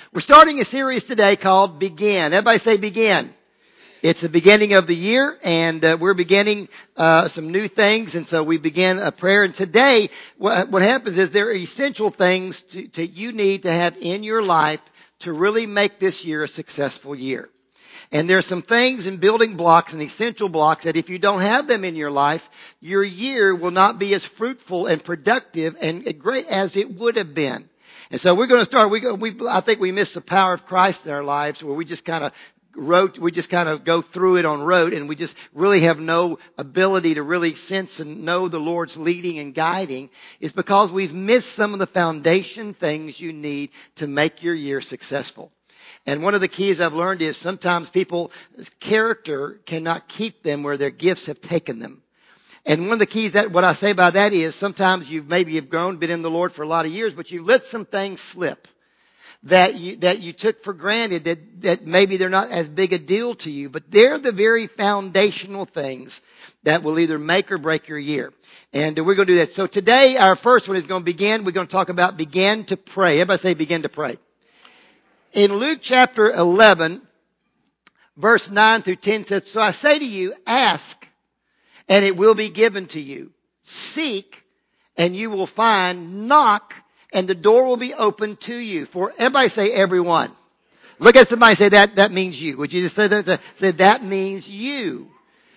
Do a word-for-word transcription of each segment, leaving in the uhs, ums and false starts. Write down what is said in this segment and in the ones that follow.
We're starting a series today called Begin. Everybody say Begin. It's the beginning of the year, and uh, we're beginning uh, some new things, and so we begin a prayer. And today, what, what happens is there are essential things to, to you need to have in your life to really make this year a successful year. And there are some things in building blocks and essential blocks that if you don't have them in your life, your year will not be as fruitful and productive and great as it would have been. And so we're going to start. We, we, I think we miss the power of Christ in our lives, where we just kind of wrote, we just kind of go through it on rote, and we just really have no ability to really sense and know the Lord's leading and guiding. Is because we've missed some of the foundation things you need to make your year successful. And one of the keys I've learned is sometimes people's character cannot keep them where their gifts have taken them. And one of the keys that what I say by that is sometimes you've maybe you've grown, been in the Lord for a lot of years, but you've let some things slip that you, that you took for granted that, that maybe they're not as big a deal to you, but they're the very foundational things that will either make or break your year. And we're going to do that. So today, our first one is going to begin. We're going to talk about begin to pray. Everybody say begin to pray. In Luke chapter eleven, verse nine through ten says, "So I say to you, ask, and it will be given to you. Seek, and you will find. Knock, and the door will be opened to you." For everybody say everyone. Look at somebody and say that, that means you. Would you just say that? Say that means you.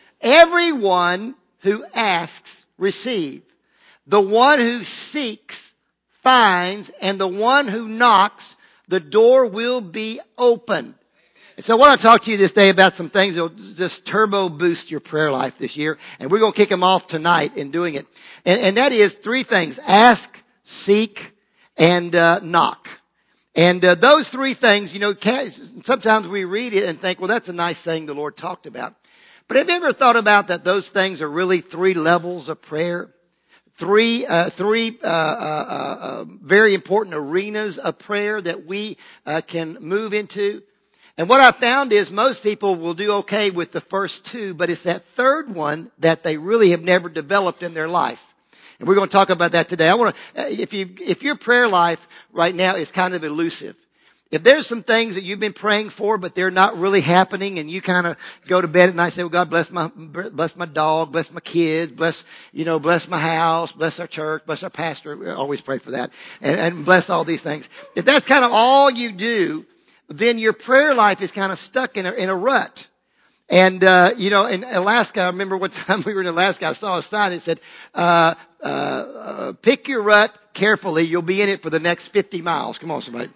Everyone who asks, receive. The one who seeks, finds, and the one who knocks, the door will be opened. And so I want to talk to you this day about some things that will just turbo boost your prayer life this year. And we're going to kick them off tonight in doing it. And, and that is three things. Ask, seek, and uh, knock. And uh, those three things, you know, sometimes we read it and think, well, that's a nice thing the Lord talked about. But have you ever thought about that those things are really three levels of prayer? Three, uh, three, uh, uh, uh, very important arenas of prayer that we, uh, can move into. And what I found is most people will do okay with the first two, but it's that third one that they really have never developed in their life. And we're going to talk about that today. I want to, if you, if your prayer life right now is kind of elusive, if there's some things that you've been praying for, but they're not really happening, and you kind of go to bed at night and say, well, God, bless my, bless my dog, bless my kids, bless, you know, bless my house, bless our church, bless our pastor. We always pray for that. And, and bless all these things. If that's kind of all you do, then your prayer life is kind of stuck in a, in a rut. And, uh, you know, in Alaska, I remember one time we were in Alaska, I saw a sign that said, uh, uh, uh, pick your rut carefully. You'll be in it for the next fifty miles. Come on, somebody.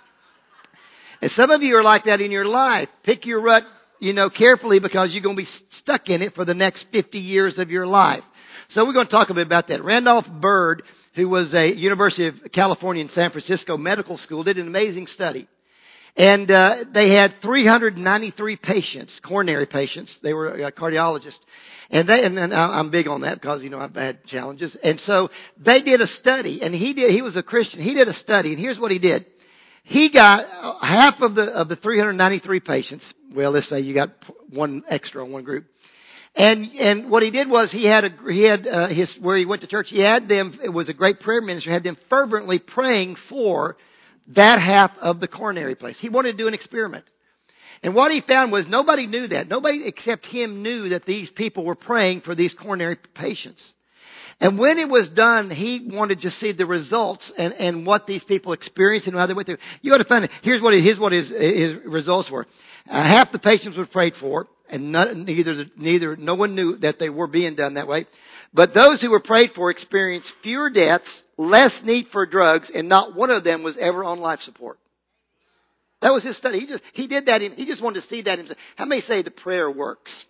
And some of you are like that in your life. Pick your rut, you know, carefully, because you're going to be stuck in it for the next fifty years of your life. So we're going to talk a bit about that. Randolph Bird, who was a University of California in San Francisco medical school, did an amazing study. And uh, they had three hundred ninety-three patients, coronary patients. They were a cardiologist. And they, and, and I'm big on that because, you know, I've had challenges. And so they did a study, and he did, he was a Christian. He did a study, and here's what he did. He got half of the, of the three hundred ninety-three patients. Well, let's say you got one extra on one group. And, and what he did was he had a, he had, uh, his, where he went to church, he had them, it was a great prayer minister, had them fervently praying for that half of the coronary place. He wanted to do an experiment. And what he found was nobody knew that. Nobody except him knew that these people were praying for these coronary patients. And when it was done, he wanted to see the results and, and what these people experienced and how they went through. You got to find it. Here's what, here's what his, his results were. Uh, half the patients were prayed for, and none, neither, neither, no one knew that they were being done that way. But those who were prayed for experienced fewer deaths, less need for drugs, and not one of them was ever on life support. That was his study. He just, he did that. He just wanted to see that himself. How many say the prayer works?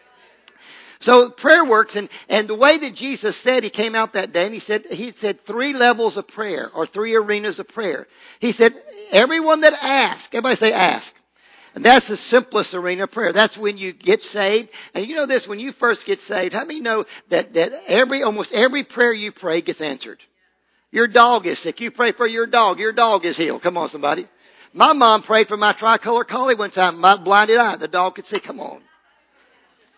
So prayer works, and, and the way that Jesus said, he came out that day and he said, he said three levels of prayer, or three arenas of prayer. He said, everyone that asks, everybody say ask. And that's the simplest arena of prayer. That's when you get saved. And you know this, when you first get saved, how many know that, that every, almost every prayer you pray gets answered? Your dog is sick. You pray for your dog. Your dog is healed. Come on, somebody. My mom prayed for my tricolor collie one time. My blinded eye. The dog could see. Come on.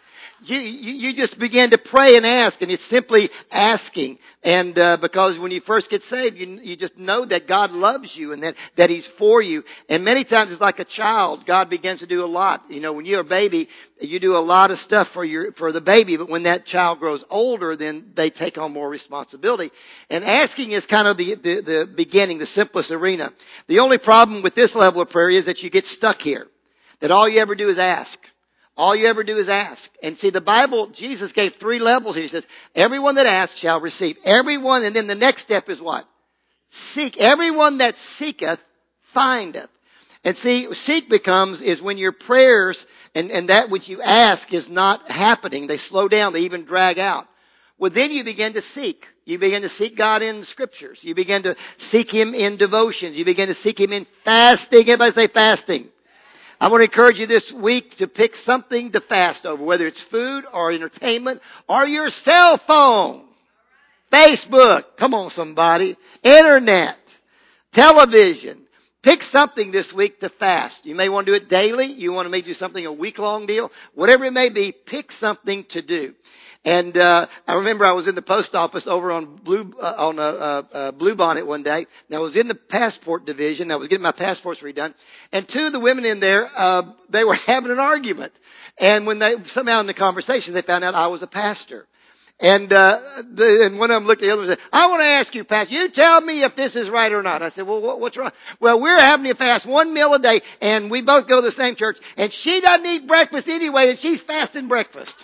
You, you, you just begin to pray and ask, and it's simply asking. And uh, because when you first get saved, you, you just know that God loves you and that, that He's for you. And many times it's like a child. God begins to do a lot. You know, when you're a baby, you do a lot of stuff for your for the baby. But when that child grows older, then they take on more responsibility. And asking is kind of the, the, the beginning, the simplest arena. The only problem with this level of prayer is that you get stuck here. That all you ever do is ask. All you ever do is ask. And see, the Bible, Jesus gave three levels here. He says, everyone that asks shall receive. Everyone, and then the next step is what? Seek. Everyone that seeketh, findeth. And see, seek becomes, is when your prayers and, and that which you ask is not happening. They slow down. They even drag out. Well, then you begin to seek. You begin to seek God in the scriptures. You begin to seek Him in devotions. You begin to seek Him in fasting. Everybody say fasting. I want to encourage you this week to pick something to fast over, whether it's food or entertainment or your cell phone, Facebook, come on somebody, internet, television. Pick something this week to fast. You may want to do it daily. You want to maybe do something a week-long deal. Whatever it may be, pick something to do. And uh I remember I was in the post office over on Blue uh, on a, a, a Blue Bonnet one day. And I was in the passport division. I was getting my passports redone, and two of the women in there, uh they were having an argument. And when they somehow in the conversation, they found out I was a pastor. And uh the, and one of them looked at the other and said, "I want to ask you, Pastor, you tell me if this is right or not." I said, "Well, what, what's wrong?" "Well, we're having to fast one meal a day, and we both go to the same church, and she doesn't eat breakfast anyway, and she's fasting breakfast."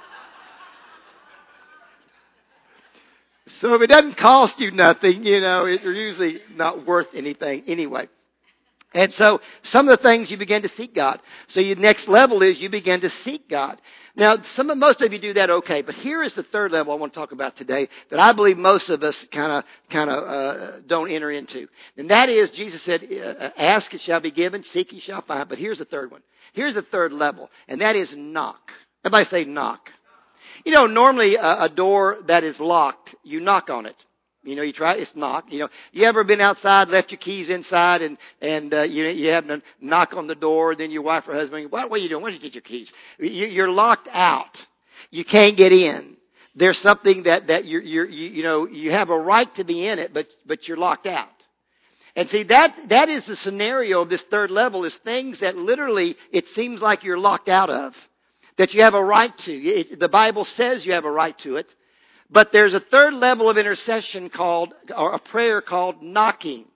So if it doesn't cost you nothing, you know, it's usually not worth anything anyway. And so some of the things you begin to seek God. So your next level is you begin to seek God. Now, some of, most of you do that okay, but here is the third level I want to talk about today that I believe most of us kind of, kind of, uh, don't enter into. And that is, Jesus said, uh, ask it shall be given, seek you shall find. But here's the third one. Here's the third level, and that is knock. Everybody say knock. You know, normally a, a door that is locked, you knock on it. You know, you try, it's knock. You know, you ever been outside, left your keys inside, and, and, uh, you, you have to knock on the door, then your wife or husband, what, what are you doing? Where did you get your keys? You, you're locked out. You can't get in. There's something that, that you're, you're, you, you know, you have a right to be in it, but, but you're locked out. And see, that, that is the scenario of this third level, is things that literally it seems like you're locked out of, that you have a right to. It, the Bible says you have a right to it. But there's a third level of intercession called, or a prayer called knocking.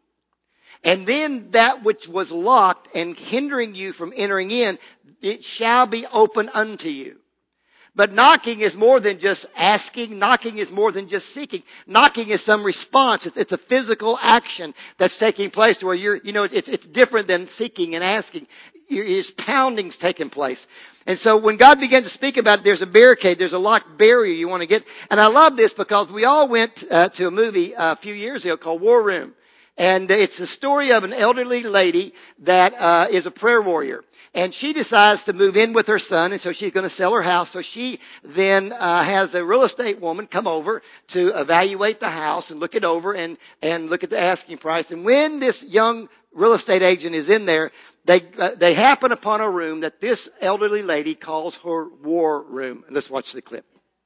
And then that which was locked and hindering you from entering in, it shall be open unto you. But knocking is more than just asking. Knocking is more than just seeking. Knocking is some response. It's, it's a physical action that's taking place where you're, you know, it's, it's different than seeking and asking. It's pounding's taking place. And so when God began to speak about it, there's a barricade, there's a locked barrier you want to get. And I love this because we all went uh, to a movie uh, a few years ago called War Room. And it's the story of an elderly lady that uh, is a prayer warrior. And she decides to move in with her son, and so she's going to sell her house. So she then uh, has a real estate woman come over to evaluate the house and look it over and, and look at the asking price. And when this young real estate agent is in there, they uh, they happen upon a room that this elderly lady calls her war room. And let's watch the clip.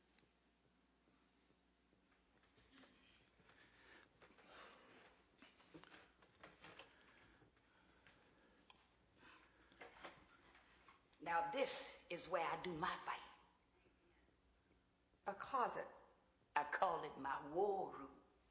Now this is where I do my fight. A closet. I call it my war room.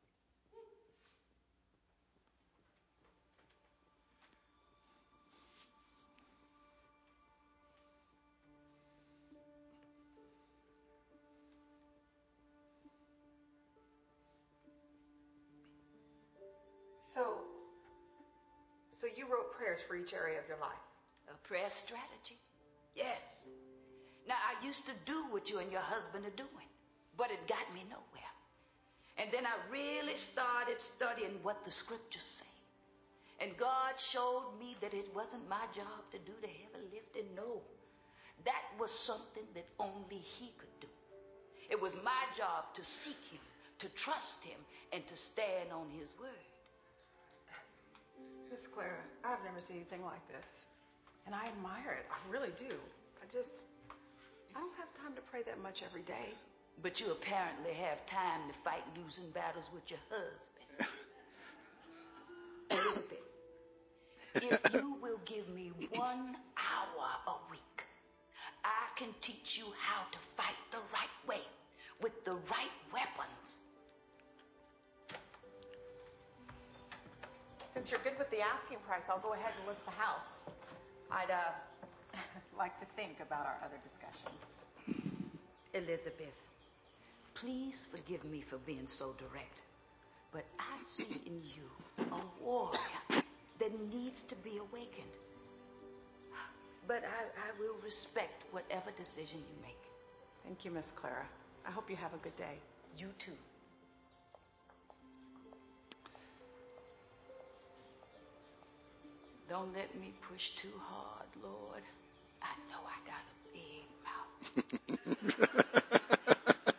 So, so you wrote prayers for each area of your life? A prayer strategy? Yes. Now, I used to do what you and your husband are doing, but it got me nowhere. And then I really started studying what the scriptures say. And God showed me that it wasn't my job to do the heavy lifting. No, that was something that only He could do. It was my job to seek Him, to trust Him, and to stand on His word. Miss Clara, I've never seen anything like this. And I admire it. I really do. I just, I don't have time to pray that much every day. But you apparently have time to fight losing battles with your husband. Elizabeth, if you will give me one hour a week, I can teach you how to fight the right way with the right weapons. Since you're good with the asking price, I'll go ahead and list the house. I'd uh, like to think about our other discussion. Elizabeth, please forgive me for being so direct, but I see in you a warrior that needs to be awakened. But I, I will respect whatever decision you make. Thank you, Miss Clara. I hope you have a good day. You too. Don't let me push too hard, Lord. I know I got a big mouth.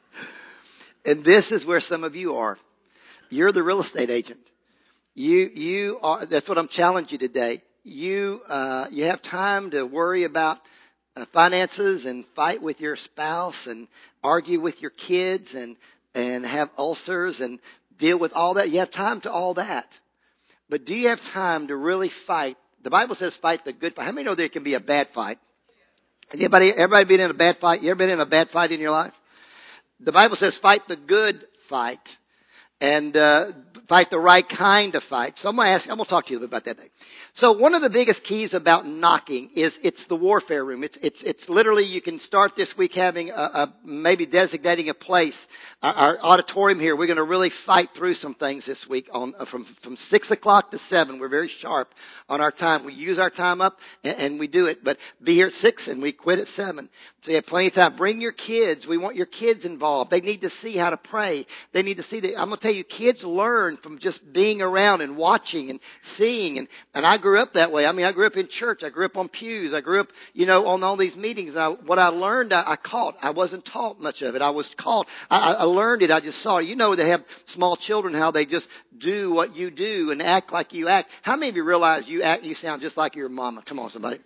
And this is where some of you are. You're the real estate agent. You, you are, that's what I'm challenging you today. You, uh, you have time to worry about uh, finances and fight with your spouse and argue with your kids and, and have ulcers and deal with all that. You have time to all that. But do you have time to really fight? The Bible says fight the good fight. How many know there can be a bad fight? Anybody, everybody been in a bad fight? You ever been in a bad fight in your life? The Bible says fight the good fight and uh fight the right kind of fight. So I'm going to ask, I'm going to talk to you a little bit about that thing. So one of the biggest keys about knocking is it's the warfare room. It's, it's, it's literally, you can start this week having a, a maybe designating a place. Our, our auditorium here, we're going to really fight through some things this week on, from, from six o'clock to seven. We're very sharp on our time. We use our time up and, and we do it, but be here at six and we quit at seven. So you have plenty of time. Bring your kids. We want your kids involved. They need to see how to pray. They need to see that. I'm going to tell you, kids learn from just being around and watching and seeing. And, and I grew up that way. I mean, I grew up in church. I grew up on pews. I grew up, you know, on all these meetings. And I, what I learned, I, I caught. I wasn't taught much of it. I was caught. I, I learned it. I just saw it. You know, they have small children, how they just do what you do and act like you act. How many of you realize you act, you sound just like your mama? Come on, somebody.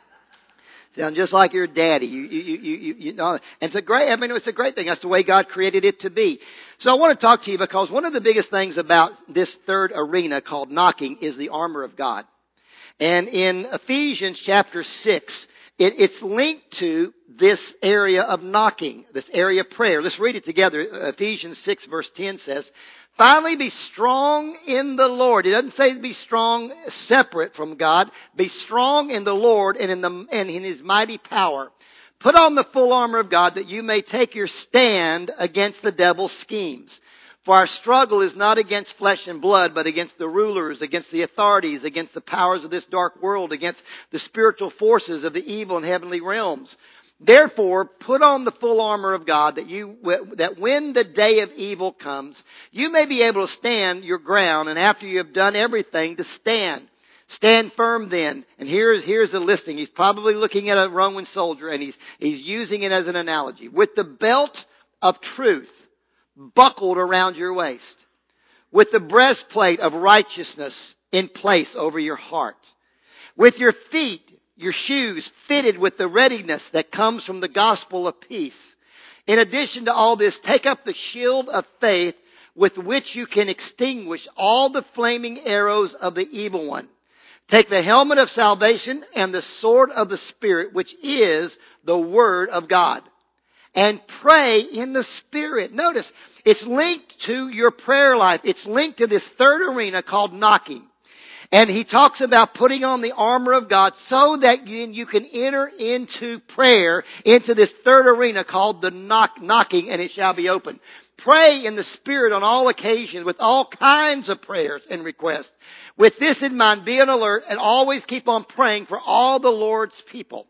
Sound just like your daddy. You, you, you, you, you know, and it's a great, I mean, it's a great thing. That's the way God created it to be. So I want to talk to you because one of the biggest things about this third arena called knocking is the armor of God. And in Ephesians chapter six, it, it's linked to this area of knocking, this area of prayer. Let's read it together. Ephesians six verse ten says, finally, be strong in the Lord. It doesn't say be strong separate from God. Be strong in the Lord and in the and in His mighty power. Put on the full armor of God that you may take your stand against the devil's schemes. For our struggle is not against flesh and blood, but against the rulers, against the authorities, against the powers of this dark world, against the spiritual forces of the evil in heavenly realms. Therefore, put on the full armor of God that you, that when the day of evil comes, you may be able to stand your ground, and after you have done everything, to stand. Stand firm then. And here's, here's the listing. He's probably looking at a Roman soldier, and he's, he's using it as an analogy. With the belt of truth buckled around your waist, with the breastplate of righteousness in place over your heart, with your feet, your shoes fitted with the readiness that comes from the gospel of peace. In addition to all this, take up the shield of faith with which you can extinguish all the flaming arrows of the evil one. Take the helmet of salvation and the sword of the Spirit, which is the Word of God. And pray in the Spirit. Notice, it's linked to your prayer life. It's linked to this third arena called knocking. And he talks about putting on the armor of God so that you can enter into prayer, into this third arena called the knock, knocking, and it shall be opened. Pray in the Spirit on all occasions with all kinds of prayers and requests. With this in mind, be on alert and always keep on praying for all the Lord's people.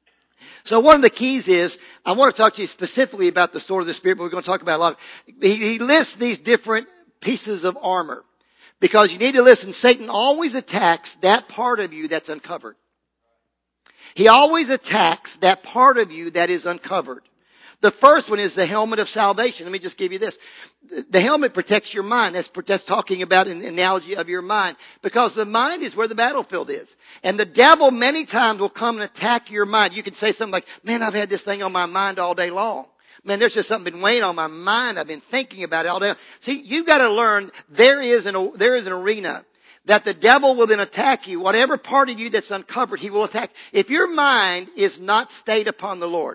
So one of the keys is, I want to talk to you specifically about the sword of the Spirit, but we're going to talk about a lot. Of, he, he lists these different pieces of armor. Because you need to listen, Satan always attacks that part of you that's uncovered. He always attacks that part of you that is uncovered. The first one is the helmet of salvation. Let me just give you this. The helmet protects your mind. That's, that's talking about an analogy of your mind. Because the mind is where the battlefield is. And the devil many times will come and attack your mind. You can say something like, man, I've had this thing on my mind all day long. Man, there's just something been weighing on my mind. I've been thinking about it all day. See, you've got to learn there is an, there is an arena that the devil will then attack you. Whatever part of you that's uncovered, he will attack. If your mind is not stayed upon the Lord,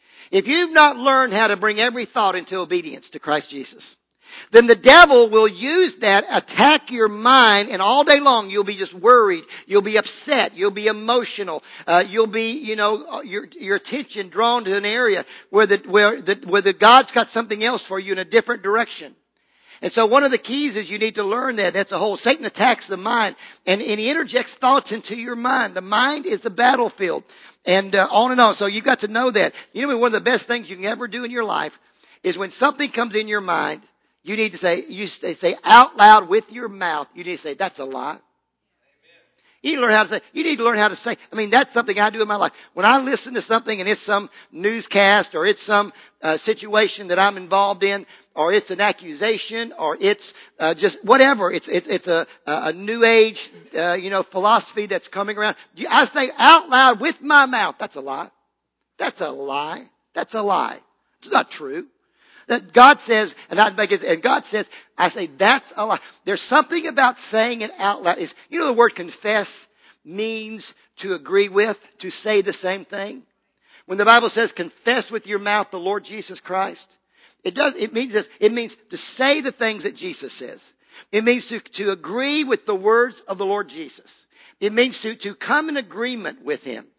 if you've not learned how to bring every thought into obedience to Christ Jesus, then the devil will use that, attack your mind, and all day long you'll be just worried, you'll be upset, you'll be emotional, uh, you'll be, you know, your your attention drawn to an area where the where the where the God's got something else for you in a different direction. And so one of the keys is you need to learn that. That's a whole, Satan attacks the mind, and, and he interjects thoughts into your mind. The mind is the battlefield. And uh, on and on. So you've got to know that. You know, one of the best things you can ever do in your life is when something comes in your mind, you need to say, you say, say out loud with your mouth, you need to say, that's a lie. You need to learn how to say, you need to learn how to say, I mean, that's something I do in my life. When I listen to something and it's some newscast or it's some uh, situation that I'm involved in, or it's an accusation, or it's uh, just whatever, it's it's it's a a new age, uh, you know, philosophy that's coming around. I say out loud with my mouth, that's a lie. That's a lie. That's a lie. It's not true. That God says, and I make it, and God says, I say that's a lie. There's something about saying it out loud. It's, you know, the word confess means to agree with, to say the same thing. When the Bible says confess with your mouth the Lord Jesus Christ, it does, it means this, it means to say the things that Jesus says. It means to, to agree with the words of the Lord Jesus. It means to, to come in agreement with Him.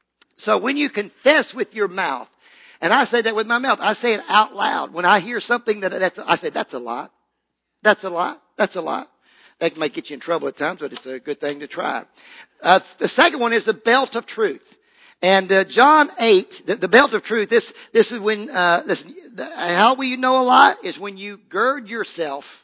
So when you confess with your mouth, and I say that with my mouth, I say it out loud. When I hear something that that's, I say, that's a lie. That's a lie. That's a lie. That might get you in trouble at times, but it's a good thing to try. Uh, the second one is the belt of truth. And uh, John eight, the, the belt of truth, this this is when, uh, listen, the, how will you know a lie? Is when you gird yourself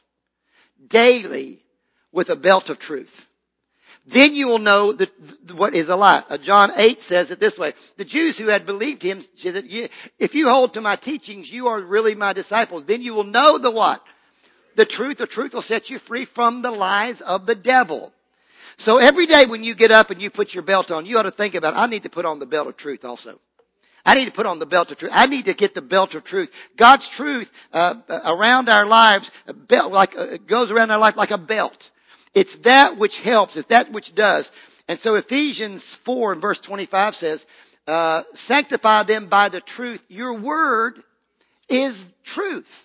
daily with a belt of truth. Then you will know that what is a lie. Uh, John eight says it this way. The Jews who had believed him said, if you hold to my teachings, you are really my disciples. Then you will know the what? The truth. The truth will set you free from the lies of the devil. So every day when you get up and you put your belt on, you ought to think about, I need to put on the belt of truth also. I need to put on the belt of truth. I need to get the belt of truth. God's truth uh, around our lives, a belt, like uh, goes around our life like a belt. It's that which helps. It's that which does. And so Ephesians four and verse twenty-five says, uh, sanctify them by the truth. Your word is truth.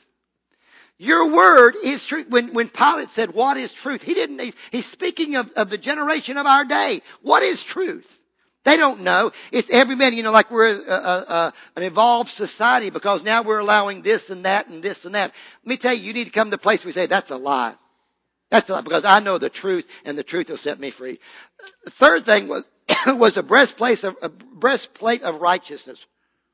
Your word is truth. When, when Pilate said, what is truth? He didn't, he's, he's speaking of, of the generation of our day. What is truth? They don't know. It's every man, you know, like we're a, a, a, an evolved society because now we're allowing this and that and this and that. Let me tell you, you need to come to a place where you say, that's a lie. That's a lie because I know the truth and the truth will set me free. The third thing was, was a breastplate of, a breastplate of righteousness.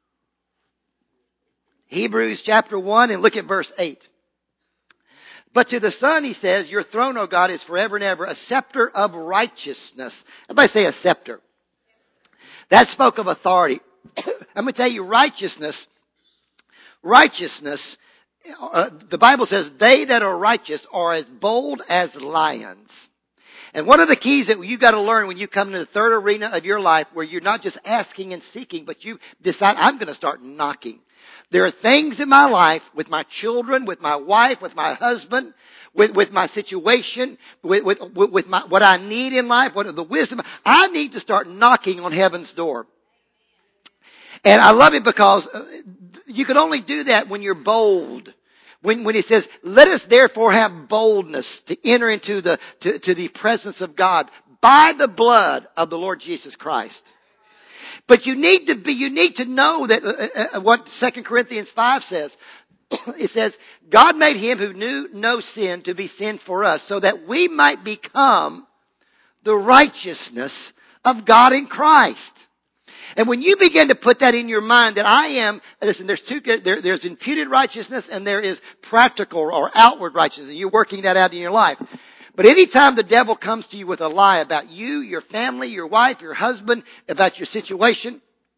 Hebrews chapter one and look at verse eight. But to the Son, he says, your throne, O God, is forever and ever, a scepter of righteousness. Everybody say a scepter. That spoke of authority. I'm going to tell you, righteousness, righteousness, uh, the Bible says, they that are righteous are as bold as lions. And one of the keys that you got to learn when you come to the third arena of your life, where you're not just asking and seeking, but you decide, I'm going to start knocking. There are things in my life, with my children, with my wife, with my husband, with, with my situation, with, with, with my, what I need in life, what the wisdom. I need to start knocking on heaven's door. And I love it because you can only do that when you're bold. When, when he says, let us therefore have boldness to enter into the, to, to the presence of God by the blood of the Lord Jesus Christ. But you need to be, you need to know that uh, uh, what Second Corinthians five says. It says, God made him who knew no sin to be sin for us so that we might become the righteousness of God in Christ. And when you begin to put that in your mind that I am, listen, there's two, there, there's imputed righteousness and there is practical or outward righteousness. And you're working that out in your life. But anytime the devil comes to you with a lie about you, your family, your wife, your husband, about your situation,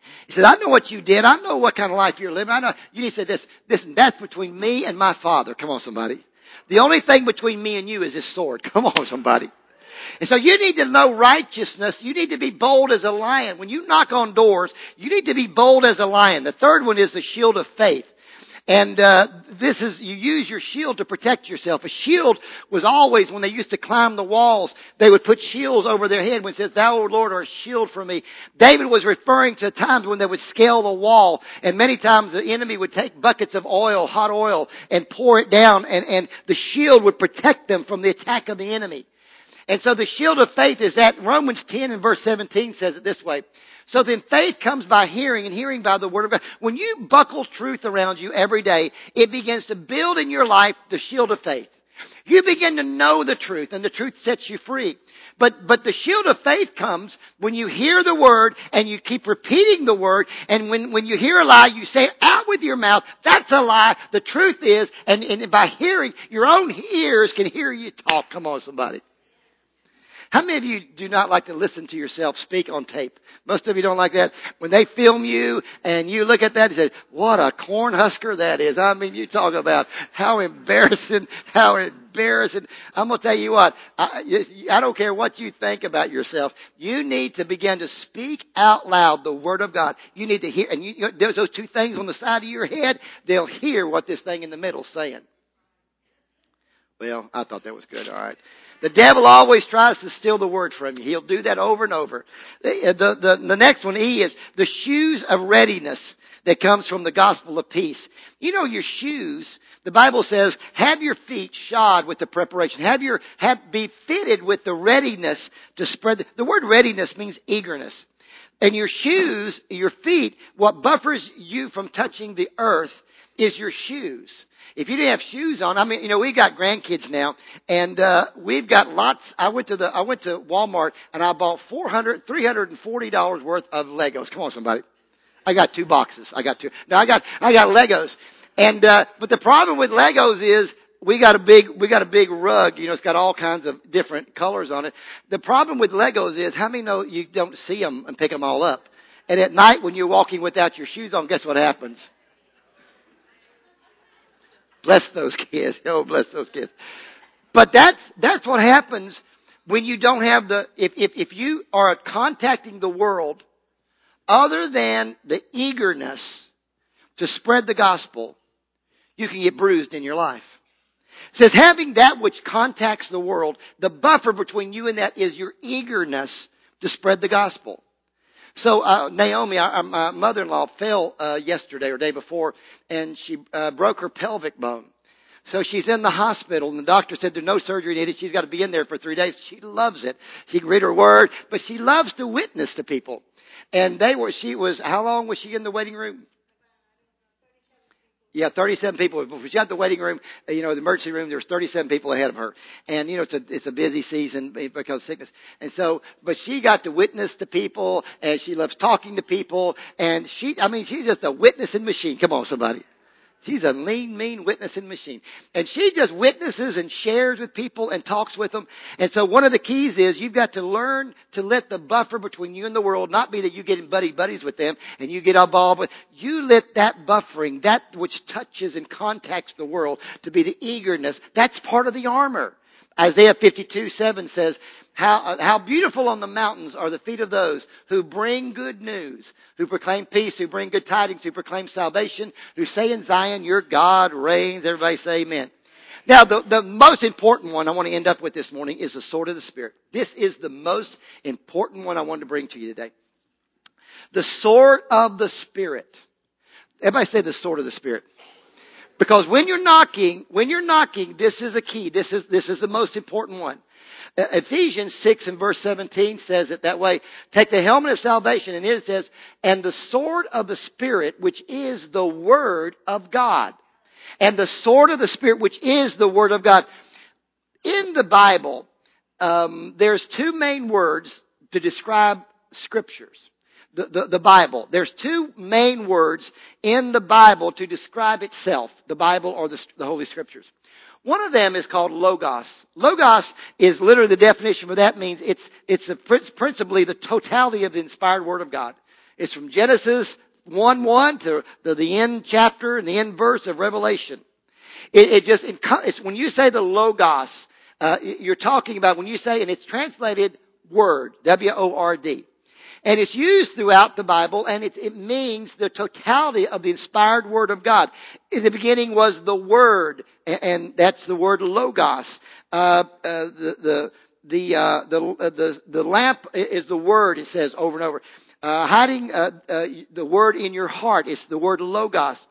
He said, I know what you did. I know what kind of life you're living. I know. You need to say this, this, that's between me and my Father. Come on, somebody. The only thing between me and you is this sword. Come on, somebody. And so you need to know righteousness. You need to be bold as a lion. When you knock on doors, you need to be bold as a lion. The third one is the shield of faith. And uh this is, you use your shield to protect yourself. A shield was always, when they used to climb the walls, they would put shields over their head when it says, Thou, O Lord, art a shield for me. David was referring to times when they would scale the wall, and many times the enemy would take buckets of oil, hot oil, and pour it down, and, and the shield would protect them from the attack of the enemy. And so the shield of faith is that. Romans ten and verse seventeen says it this way. So then faith comes by hearing, and hearing by the word of God. When you buckle truth around you every day, it begins to build in your life the shield of faith. You begin to know the truth, and the truth sets you free. But, but the shield of faith comes when you hear the word and you keep repeating the word. And when, when you hear a lie, you say it out with your mouth. That's a lie. The truth is, and, and by hearing, your own ears can hear you talk. Come on, somebody. How many of you do not like to listen to yourself speak on tape? Most of you don't like that. When they film you and you look at that and say, what a corn husker that is. I mean, you talk about how embarrassing, how embarrassing. I'm going to tell you what, I, I don't care what you think about yourself. You need to begin to speak out loud the word of God. You need to hear, and you, you, there's those two things on the side of your head. They'll hear what this thing in the middle is saying. Well, I thought that was good. All right. The devil always tries to steal the word from you. He'll do that over and over. The, the, the, the next one, E, is the shoes of readiness that comes from the gospel of peace. You know, your shoes, the Bible says, have your feet shod with the preparation. Have your, have, be fitted with the readiness to spread. The, the word readiness means eagerness. And your shoes, your feet, what buffers you from touching the earth is your shoes. If you didn't have shoes on, I mean, you know, we've got grandkids now, and uh we've got lots. I went to the, I went to Walmart and I bought four hundred, three hundred and forty dollars worth of Legos. Come on, somebody. I got two boxes. I got two. No, I got, I got Legos. And, uh, but the problem with Legos is we got a big, we got a big rug. You know, it's got all kinds of different colors on it. The problem with Legos is, how many know you don't see them and pick them all up? And at night when you're walking without your shoes on, guess what happens? Bless those kids. Oh, bless those kids. But that's, that's what happens when you don't have the, if, if, if you are contacting the world other than the eagerness to spread the gospel, you can get bruised in your life. It says, having that which contacts the world, the buffer between you and that is your eagerness to spread the gospel. So uh, Naomi, our, my mother-in-law, fell uh, yesterday or day before, and she uh, broke her pelvic bone. So she's in the hospital, and the doctor said there's no surgery needed. She's got to be in there for three days. She loves it. She can read her word, but she loves to witness to people. And they were. She was. How long was she in the waiting room? Yeah, thirty-seven people. Before she got the waiting room, you know, the emergency room, there was thirty-seven people ahead of her. And, you know, it's a, it's a busy season because of sickness. And so, but she got to witness to people, and she loves talking to people. And she, I mean, she's just a witnessing machine. Come on, somebody. She's a lean, mean witnessing machine. And she just witnesses and shares with people and talks with them. And so one of the keys is you've got to learn to let the buffer between you and the world not be that you get in buddy buddies with them and you get involved with. You let that buffering, that which touches and contacts the world, to be the eagerness. That's part of the armor. Isaiah fifty-two seven says, How, how beautiful on the mountains are the feet of those who bring good news, who proclaim peace, who bring good tidings, who proclaim salvation, who say in Zion, your God reigns. Everybody say amen. Now, the, the most important one I want to end up with this morning is the sword of the Spirit. This is the most important one I wanted to bring to you today. The sword of the Spirit. Everybody say the sword of the Spirit. Because when you're knocking, when you're knocking, this is a key. This is, this is the most important one. Ephesians six and verse seventeen says it that way. Take the helmet of salvation, and it says, and the sword of the Spirit, which is the word of God. And the sword of the Spirit, which is the word of God. In the Bible, um, there's two main words to describe scriptures. The, the, the Bible. There's two main words in the Bible to describe itself. The Bible or the, the Holy Scriptures. One of them is called logos. Logos is literally the definition for that means it's, it's a, principally the totality of the inspired Word of God. It's from Genesis one one to the, the end chapter and the end verse of Revelation. It, it just, it's, when you say the Logos, uh, you're talking about when you say, and it's translated word, W O R D. And it's used throughout the Bible, and it's, it means the totality of the inspired Word of God. In the beginning was the Word, and, and that's the word Logos. Uh, uh, the, the, the, uh, the, uh, the, the lamp is the Word, it says over and over. Uh, hiding, uh, uh, the Word in your heart, it's the word Logos.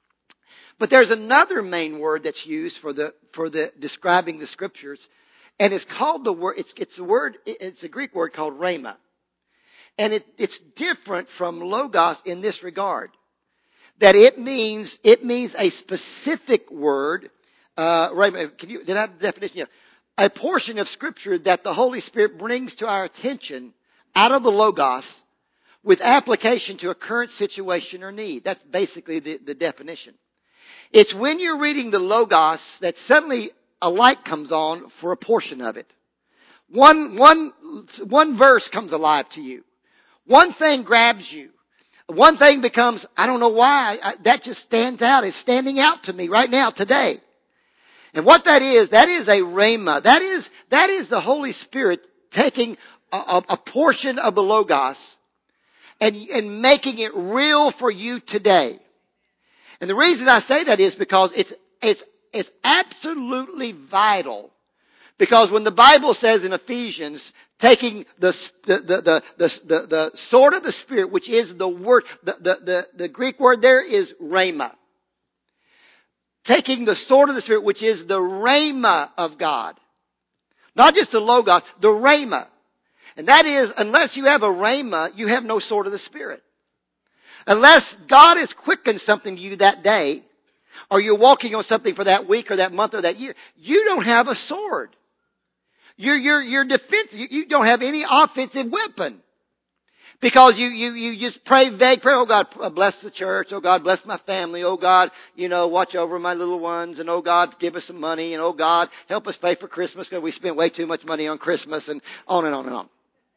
But there's another main word that's used for the, for the, describing the Scriptures, and it's called the word, it's, it's a word, it's a Greek word called rhema. And it, it's different from Logos in this regard. That it means, it means a specific word, uh, right, can you, did I have the definition? Yeah. A portion of Scripture that the Holy Spirit brings to our attention out of the Logos with application to a current situation or need. That's basically the, the definition. It's when you're reading the Logos that suddenly a light comes on for a portion of it. One, one, one verse comes alive to you. One thing grabs you. One thing becomes, I don't know why, I, that just stands out. It's standing out to me right now, today. And what that is, that is a rhema. That is, that is the Holy Spirit taking a, a, a portion of the Logos and, and making it real for you today. And the reason I say that is because it's, it's, it's absolutely vital. Because when the Bible says in Ephesians, taking the, the, the, the, the, the, the sword of the Spirit, which is the word, the, the, the, the Greek word there is rhema. Taking the sword of the Spirit, which is the rhema of God. Not just the Logos, the rhema. And that is, unless you have a rhema, you have no sword of the Spirit. Unless God has quickened something to you that day, or you're walking on something for that week or that month or that year, you don't have a sword. You're, you're, you're defensive. You, you don't have any offensive weapon. Because you, you, you just pray vague prayer. Oh God, bless the church. Oh God, bless my family. Oh God, you know, watch over my little ones. And oh God, give us some money. And oh God, help us pay for Christmas because we spent way too much money on Christmas, and on and on and on.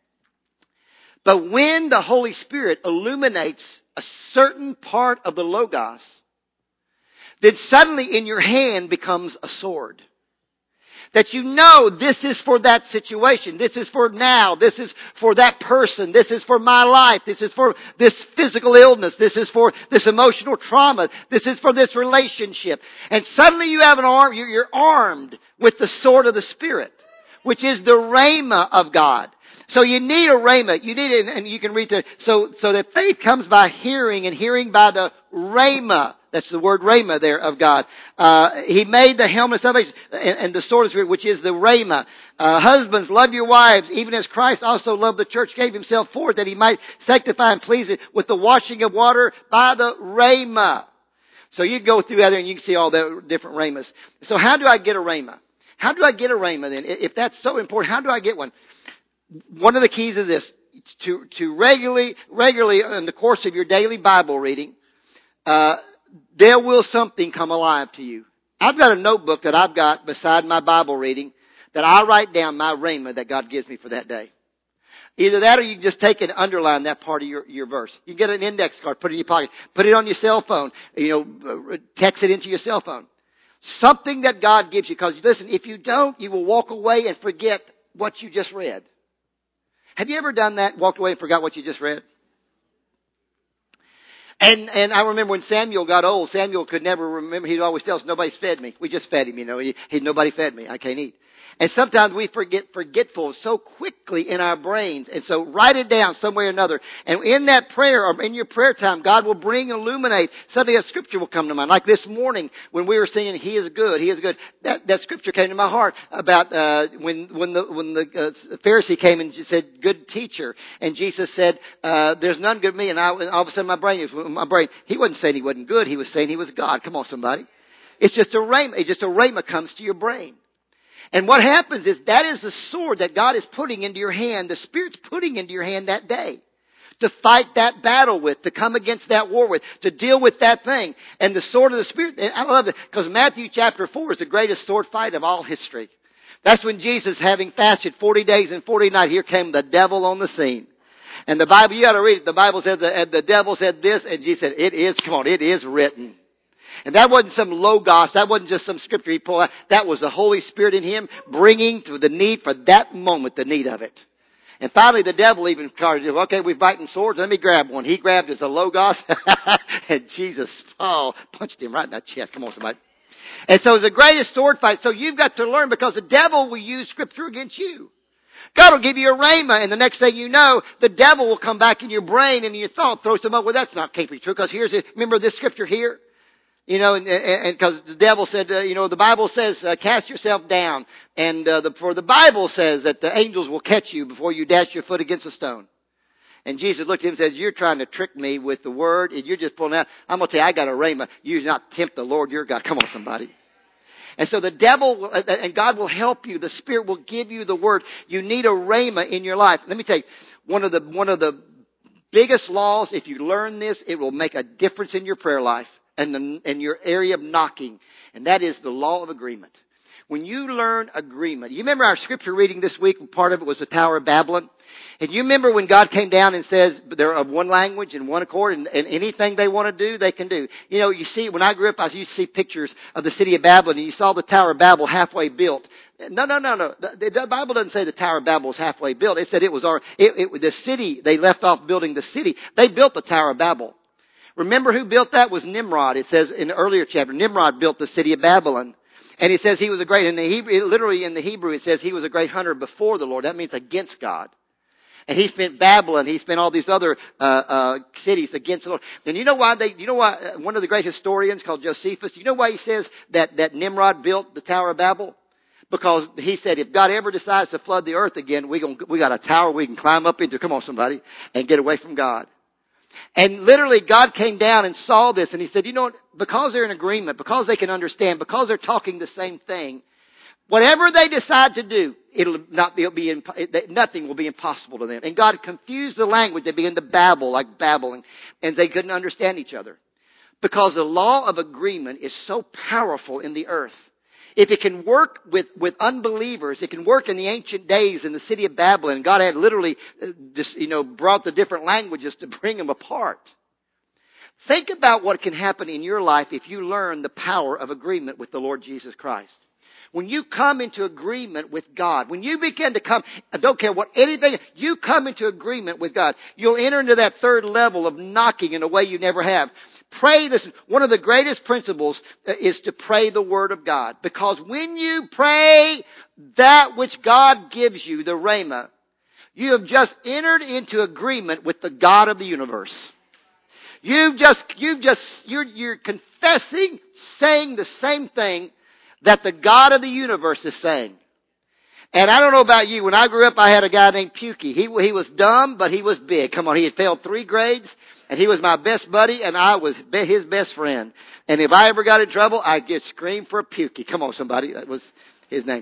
But when the Holy Spirit illuminates a certain part of the Logos, then suddenly in your hand becomes a sword. That you know this is for that situation. This is for now. This is for that person. This is for my life. This is for this physical illness. This is for this emotional trauma. This is for this relationship. And suddenly you have an arm, you're armed with the sword of the Spirit, which is the rhema of God. So you need a rhema. You need it, and you can read the, so, so that faith comes by hearing, and hearing by the rhema. That's the word rhema there of God. Uh, he made the helmet of salvation and, and the sword of the Spirit, which is the rhema. Uh, husbands, love your wives, even as Christ also loved the church, gave himself for it, that he might sanctify and please it with the washing of water by the rhema. So you go through there and you can see all the different rhemas. So how do I get a rhema? How do I get a rhema then? If that's so important, how do I get one? One of the keys is this: to, to regularly, regularly in the course of your daily Bible reading, uh, there will something come alive to you. I've got a notebook that I've got beside my Bible reading that I write down my rhema that God gives me for that day. Either that, or you can just take and underline that part of your, your verse. You can get an index card, put it in your pocket, put it on your cell phone, you know, text it into your cell phone. Something that God gives you. Because listen, if you don't, you will walk away and forget what you just read. Have you ever done that? Walked away and forgot what you just read? And, and I remember when Samuel got old, Samuel could never remember. He'd always tell us, nobody's fed me. We just fed him, you know. He, he, nobody fed me. I can't eat. And sometimes we forget, forgetful so quickly in our brains. And so write it down some way or another. And in that prayer, or in your prayer time, God will bring, illuminate. Suddenly a scripture will come to mind. Like this morning when we were singing, He is good, He is good. That, that scripture came to my heart about, uh, when, when the, when the uh, Pharisee came and said, good teacher. And Jesus said, uh, there's none good me. And, I, and all of a sudden my brain, my brain, He wasn't saying He wasn't good. He was saying He was God. Come on, somebody. It's just a rhema. It's just a rhema comes to your brain. And what happens is that is the sword that God is putting into your hand, the Spirit's putting into your hand that day. To fight that battle with, to come against that war with, to deal with that thing. And the sword of the Spirit, and I love that, because Matthew chapter four is the greatest sword fight of all history. That's when Jesus, having fasted forty days and forty nights, here came the devil on the scene. And the Bible, you got to read it. The Bible said, the, and the devil said this, and Jesus said, it is, come on, it is written. And that wasn't some logos. That wasn't just some scripture he pulled out. That was the Holy Spirit in him bringing to the need for that moment, the need of it. And finally, the devil even started, okay, we're fighting swords. Let me grab one. He grabbed his logos, and Jesus, oh, punched him right in the chest. Come on, somebody. And so it's the greatest sword fight. So you've got to learn, because the devil will use scripture against you. God will give you a rhema, and the next thing you know, the devil will come back in your brain and in your thought, throw some up. Well, that's not can't be true, because here's it. Remember this scripture here? You know, and because the devil said, uh, you know, the Bible says, uh, cast yourself down. And uh, the, for the Bible says that the angels will catch you before you dash your foot against a stone. And Jesus looked at him and says, you're trying to trick me with the word, and you're just pulling out. I'm going to tell you, I got a rhema. You not tempt the Lord your God. Come on, somebody. And so the devil will, and God will help you. The Spirit will give you the word. You need a rhema in your life. Let me tell you, one of the, one of the biggest laws, if you learn this, it will make a difference in your prayer life and in your area of knocking. And that is the law of agreement. When you learn agreement, you remember our scripture reading this week, part of it was the Tower of Babylon. And you remember when God came down and says they're of one language and one accord, and, and anything they want to do, they can do. You know, you see, when I grew up, I used to see pictures of the city of Babylon, and you saw the Tower of Babel halfway built. No, no, no, no. The, the Bible doesn't say the Tower of Babel was halfway built. It said it was our, it, it, the city, they left off building the city. They built the Tower of Babel. Remember who built that? Was Nimrod. It says in the earlier chapter, Nimrod built the city of Babylon. And it says he was a great, in the Hebrew, literally in the Hebrew, it says he was a great hunter before the Lord. That means against God. And he spent Babylon, he spent all these other, uh, uh, cities against the Lord. And you know why they, you know why, one of the great historians called Josephus, you know why he says that, that Nimrod built the Tower of Babel? Because he said if God ever decides to flood the earth again, we gonna, we got a tower we can climb up into, come on somebody, and get away from God. And literally God came down and saw this, and he said, you know what, because they're in agreement, because they can understand, because they're talking the same thing, whatever they decide to do, it'll not be, it'll be nothing will be impossible to them. And God confused the language. They began to babble like babbling, and they couldn't understand each other. Because the law of agreement is so powerful in the earth. If it can work with, with unbelievers, it can work in the ancient days in the city of Babylon. God had literally just, you know, brought the different languages to bring them apart. Think about what can happen in your life if you learn the power of agreement with the Lord Jesus Christ. When you come into agreement with God, when you begin to come, I don't care what anything, you come into agreement with God, you'll enter into that third level of knocking in a way you never have. Pray this. One of the greatest principles is to pray the Word of God. Because when you pray that which God gives you, the Rhema, you have just entered into agreement with the God of the universe. You've just, you've just, you're, you're confessing, saying the same thing that the God of the universe is saying. And I don't know about you, when I grew up, I had a guy named Pukey. He, he was dumb, but he was big. Come on, he had failed three grades, and he was my best buddy, and I was his best friend. And if I ever got in trouble, I'd get screamed for Pukey. Come on, somebody. That was his name.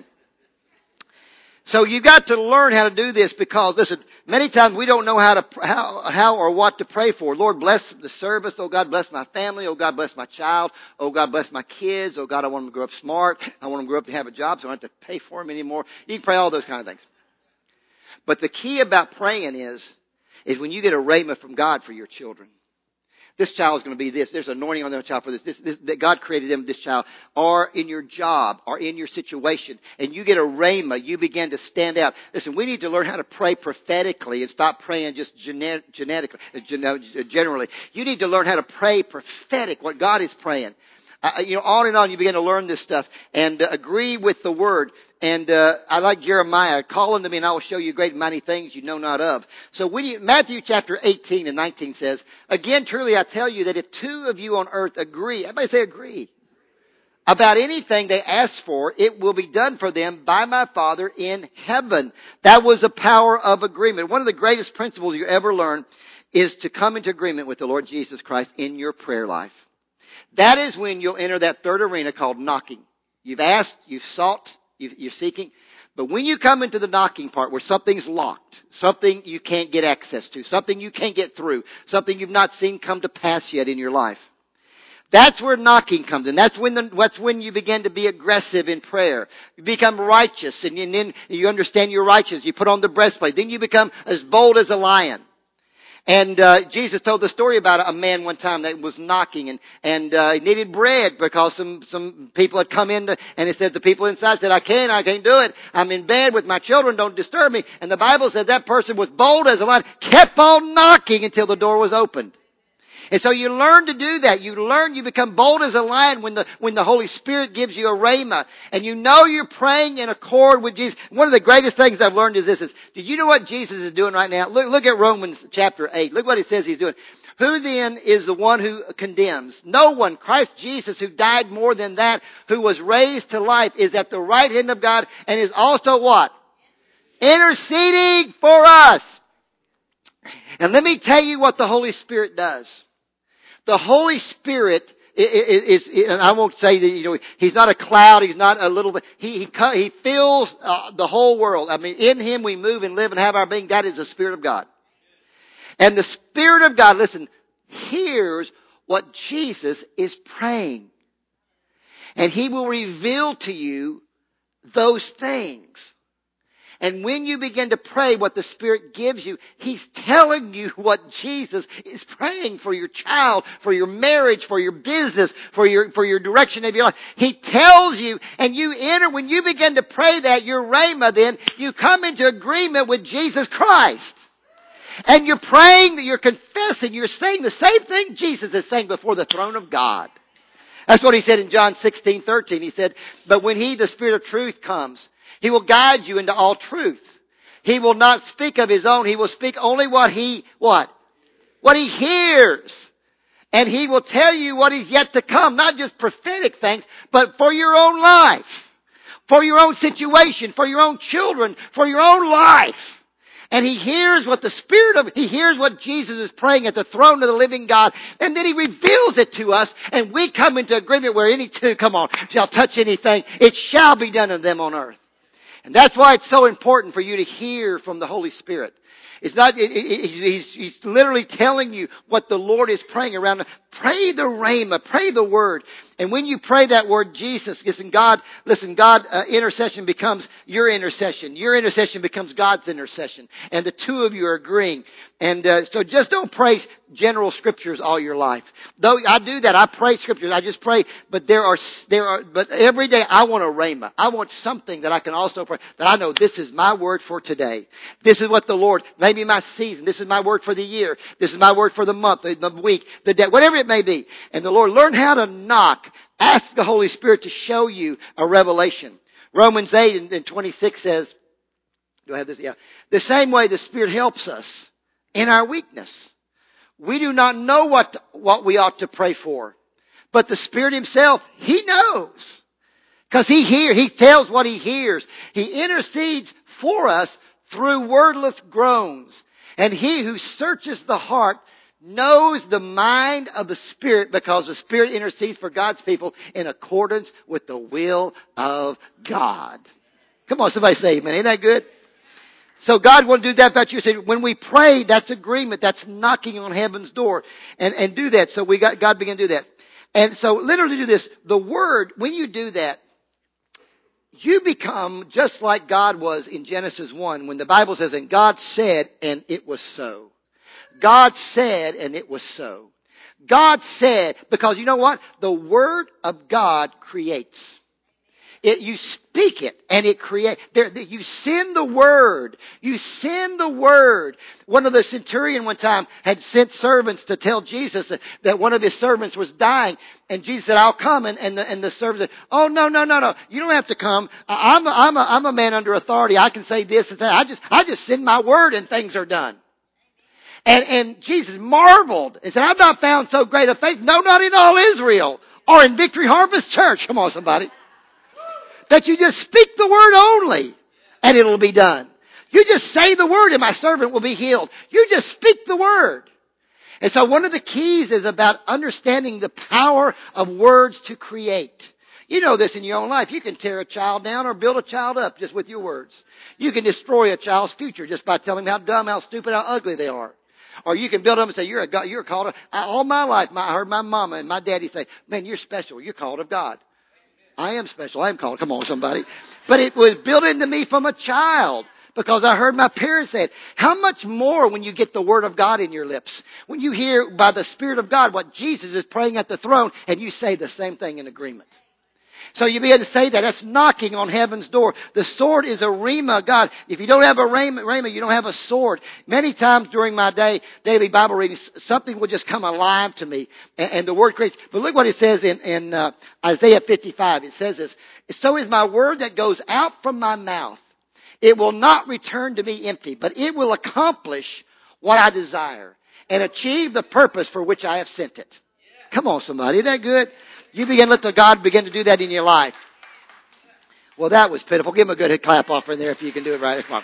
So you got to learn how to do this, because, listen, many times we don't know how to, how, how or what to pray for. Lord, bless the service. Oh, God, bless my family. Oh, God, bless my child. Oh, God, bless my kids. Oh, God, I want them to grow up smart. I want them to grow up to have a job so I don't have to pay for them anymore. You can pray all those kind of things. But the key about praying is, is when you get a rhema from God for your children. This child is going to be this. There's anointing on their child for this. This, this. That God created them, this child. Or in your job, or in your situation. And you get a rhema, you begin to stand out. Listen, we need to learn how to pray prophetically and stop praying just genet- genetically, generally. You need to learn how to pray prophetic, what God is praying. Uh, you know, on and on you begin to learn this stuff and uh, agree with the Word. And uh, I like Jeremiah, call unto me and I will show you great and mighty things you know not of. So when you, Matthew chapter eighteen and nineteen says, again, truly I tell you that if two of you on earth agree, everybody say agree, about anything they ask for, it will be done for them by my Father in heaven. That was the power of agreement. One of the greatest principles you ever learn is to come into agreement with the Lord Jesus Christ in your prayer life. That is when you'll enter that third arena called knocking. You've asked, you've sought, you're seeking. But when you come into the knocking part where something's locked, something you can't get access to, something you can't get through, something you've not seen come to pass yet in your life, that's where knocking comes in. That's when the, that's when you begin to be aggressive in prayer. You become righteous, and, and then you understand you're righteous. You put on the breastplate. Then you become as bold as a lion. And uh, Jesus told the story about a man one time that was knocking and and uh, he needed bread because some some people had come in to, and he said the people inside said, I can't, I can't do it. I'm in bed with my children, don't disturb me. And the Bible said that person was bold as a lion, kept on knocking until the door was opened. And so you learn to do that. You learn, you become bold as a lion when the, when the Holy Spirit gives you a rhema. And you know you're praying in accord with Jesus. One of the greatest things I've learned is this, is, did you know what Jesus is doing right now? Look, look at Romans chapter eight. Look what it says he's doing. Who then is the one who condemns? No one. Christ Jesus, who died more than that, who was raised to life, is at the right hand of God and is also what? Interceding for us. And let me tell you what the Holy Spirit does. The Holy Spirit is, is, and I won't say that, you know, He's not a cloud, He's not a little, He, He, He fills uh, the whole world. I mean, in Him we move and live and have our being. That is the Spirit of God. And the Spirit of God, listen, hears what Jesus is praying. And He will reveal to you those things. And when you begin to pray what the Spirit gives you, He's telling you what Jesus is praying for your child, for your marriage, for your business, for your, for your direction of your life. He tells you, and you enter, when you begin to pray that, your rhema, then you come into agreement with Jesus Christ. And you're praying, that you're confessing, you're saying the same thing Jesus is saying before the throne of God. That's what He said in John sixteen thirteen. He said, but when He, the Spirit of truth, comes, He will guide you into all truth. He will not speak of His own. He will speak only what He, what? What He hears. And He will tell you what is yet to come. Not just prophetic things, but for your own life. For your own situation. For your own children. For your own life. And He hears what the Spirit of, He hears what Jesus is praying at the throne of the living God. And then He reveals it to us. And we come into agreement where any two, come on, shall touch anything. It shall be done of them on earth. And that's why it's so important for you to hear from the Holy Spirit. It's not, it, it, he's, he's literally telling you what the Lord is praying around. Pray the rhema, pray the word. And when you pray that word, Jesus, listen, God, listen, God, uh, intercession becomes your intercession. Your intercession becomes God's intercession. And the two of you are agreeing. And uh, so just don't pray general scriptures all your life. Though I do that, I pray scriptures. I just pray, but there are there are. But every day I want a rhema. I want something that I can also pray. That I know this is my word for today. This is what the Lord. Maybe my season. This is my word for the year. This is my word for the month, the, the week, the day, whatever it may be. And the Lord, learn how to knock. Ask the Holy Spirit to show you a revelation. Romans eight and, and twenty-six says, do I have this? Yeah. The same way the Spirit helps us in our weakness. We do not know what, to, what we ought to pray for. But the Spirit Himself, He knows. Because He hears, He tells what He hears. He intercedes for us through wordless groans. And He who searches the heart knows the mind of the Spirit, because the Spirit intercedes for God's people in accordance with the will of God. Come on, somebody say amen. Ain't that good? So God will do that about you. So when we pray, that's agreement. That's knocking on heaven's door. And, and do that. So we got, God began to do that. And so literally do this. The Word, when you do that, you become just like God was in Genesis one, when the Bible says, and God said, and it was so. God said, and it was so. God said, because you know what? The Word of God creates. It, you speak it, and it creates. There, you send the Word. You send the Word. One of the centurion one time had sent servants to tell Jesus that, that one of his servants was dying. And Jesus said, I'll come. And, and, the, and the servant said, oh, no, no, no, no. You don't have to come. I'm a, I'm a, I'm a man under authority. I can say this and say, I just, I just send my word and things are done. And, and Jesus marveled and said, I've not found so great a faith. No, not in all Israel or in Victory Harvest Church. Come on, somebody. That you just speak the word only and it'll be done. You just say the word and my servant will be healed. You just speak the word. And so one of the keys is about understanding the power of words to create. You know this in your own life. You can tear a child down or build a child up just with your words. You can destroy a child's future just by telling them how dumb, how stupid, how ugly they are. Or you can build them and say, you're a God, you're called. Of, all my life, my, I heard my mama and my daddy say, man, you're special. You're called of God. I am special. I am called. Come on, somebody. But it was built into me from a child. Because I heard my parents say it. How much more when you get the Word of God in your lips? When you hear by the Spirit of God what Jesus is praying at the throne and you say the same thing in agreement. So you begin to say that. That's knocking on heaven's door. The sword is a rhema, God. If you don't have a rhema, rhema, you don't have a sword. Many times during my day, daily Bible reading, something will just come alive to me. And, and the word creates. But look what it says in, in uh, Isaiah fifty-five. It says this. So is my word that goes out from my mouth. It will not return to me empty, but it will accomplish what I desire and achieve the purpose for which I have sent it. Come on, somebody. Isn't that good? You begin to let the God begin to do that in your life. Well, that was pitiful. Give him a good clap offering there if you can do it right. Come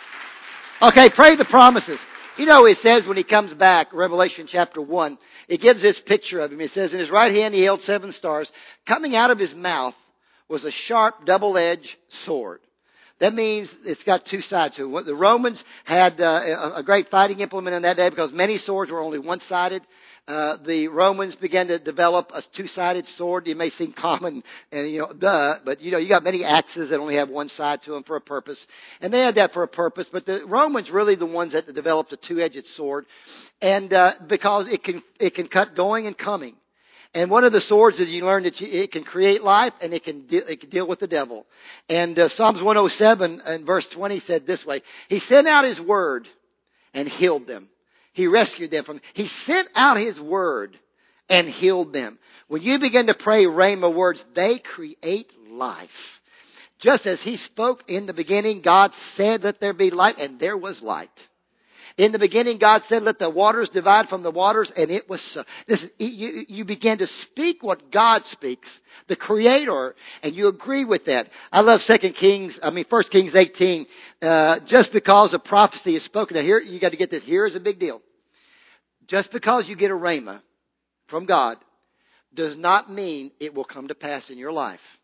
on. Okay, pray the promises. You know, it says when he comes back, Revelation chapter one, it gives this picture of him. It says, in his right hand he held seven stars. Coming out of his mouth was a sharp, double-edged sword. That means it's got two sides to it. The Romans had uh, a great fighting implement in that day because many swords were only one-sided. Uh, the Romans began to develop a two-sided sword. It may seem common and, you know, duh, but, you know, you got many axes that only have one side to them for a purpose. And they had that for a purpose, but the Romans really the ones that developed a two-edged sword. And, uh, because it can, it can cut going and coming. And one of the swords is you learn that you, it can create life and it can, de- it can deal with the devil. And, uh, Psalms one oh seven and verse twenty said this way, he sent out his word and healed them. He rescued them from, he sent out his word and healed them. When you begin to pray rhema words, they create life. Just as he spoke in the beginning, God said, let there be light, and there was light. In the beginning, God said, let the waters divide from the waters, and it was so. Listen, you, you begin to speak what God speaks, the Creator, and you agree with that. I love Second Kings, I mean First Kings eighteen. Uh, just because a prophecy is spoken, now here, you got to get this. Here is a big deal. Just because you get a rhema from God does not mean it will come to pass in your life.